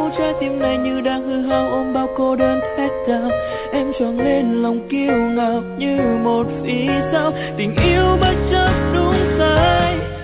đâu, trái tim này như đang hư hao ôm bao cô đơn thét gào. Em choàng lên lòng kiêu ngạo như một vì sao tình yêu bất chấp đúng sai.